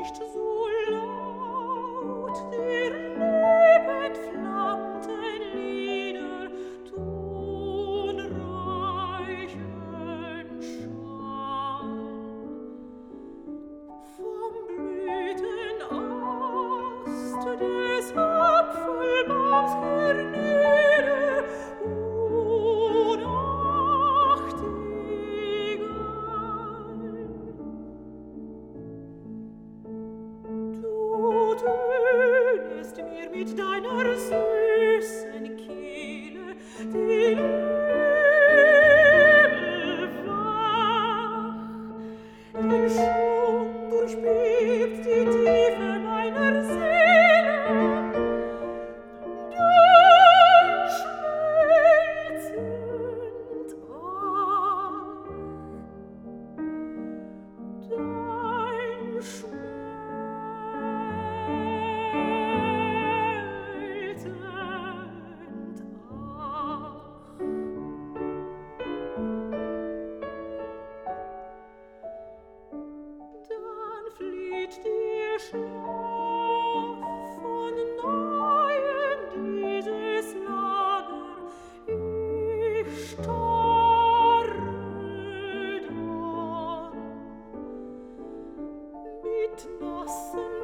nicht so laut der lebendflammten Lieder tonreichen Schall. Vom Blütenast des Apfelbaums hernieder, du tönest mir mit deiner süßen Kehle die Liebe wach, denn schon durchbebt die Tiefe meiner Seele, dein schmelzend Ach, dein schmelzend Ach. Dann flieht der Schlaf von neuem dieses Lager, ich starre dann mit nassen